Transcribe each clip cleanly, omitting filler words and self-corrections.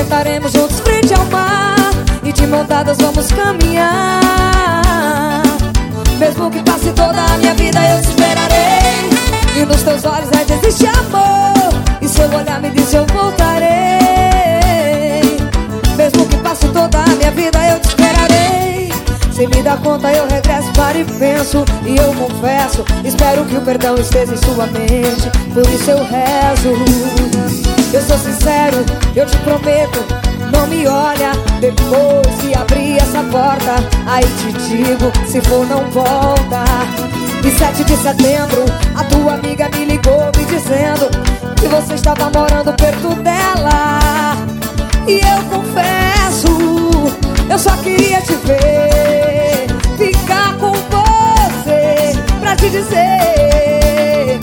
sentaremos juntos frente ao mar e de mão dadas vamos caminhar. Mesmo que passe toda a minha vida eu te esperarei, e nos teus olhos ainda existe amor, e seu olhar me diz eu voltarei. Mesmo que passe toda a minha vida eu te esperarei. Sem me dar conta eu regresso, paro e penso, e eu confesso, espero que o perdão esteja em sua mente, por isso eu rezo. Eu sou sincero, eu te prometo, não me olha depois que abrir essa porta. Aí te digo, se for não volta. E 7 de setembro, a tua amiga me ligou me dizendo que você estava morando perto dela. E eu confesso, eu só queria te ver, ficar com você, pra te dizer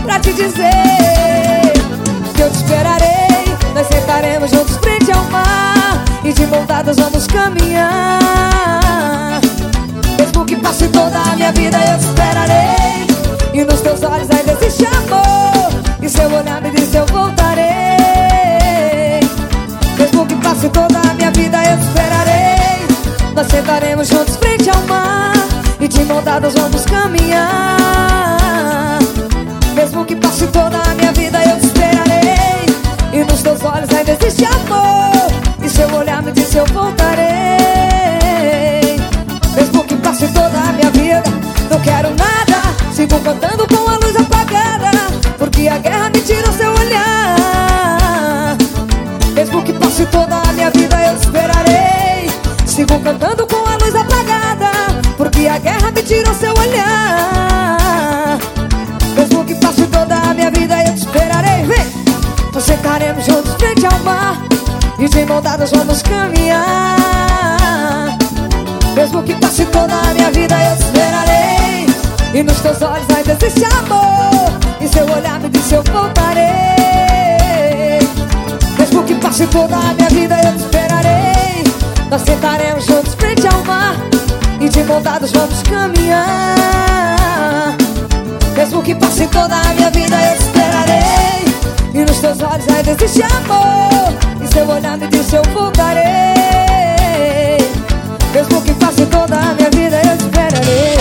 que eu te esperarei. Nós sentaremos juntos frente ao mar e de mão dadas vamos caminhar. Mesmo que passe toda a minha vida eu te esperarei, e nos teus olhos ainda existe amor, e seu olhar me diz eu voltarei. Mesmo que passe toda a minha vida eu te esperarei. Nós sentaremos juntos frente ao mar e de mão dadas vamos caminhar. Mesmo que passe toda a minha vida eu te esperarei, e nos teus olhos ainda existe amor, e seu olhar me diz eu voltarei. Mesmo que passe toda a minha vida, não quero nada, sigo cantando com a luz apagada, porque a guerra me tira o seu olhar. Mesmo que passe toda a minha vida eu te esperarei, sigo cantando com a luz apagada, porque a guerra me tira o seu olhar. Mesmo que passe toda a minha vida eu te esperarei. Vem! Nós sentaremos juntos frente ao mar e de mão dadas vamos caminhar. Mesmo que passe toda a minha vida eu te esperarei, e nos teus olhos ainda existe amor, e seu olhar me diz eu voltarei. Mesmo que passe toda a minha vida eu te esperarei. Nós sentaremos juntos frente ao mar e de mão dadas vamos caminhar. Mesmo que passe toda a minha vida eu te esperarei, e nos teus olhos ainda existe amor, e seu olhar me diz eu voltarei. Mesmo que passe toda a minha vida eu te esperarei.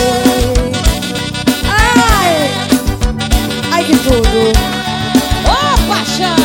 Ai, ai que tudo. Ô, paixão!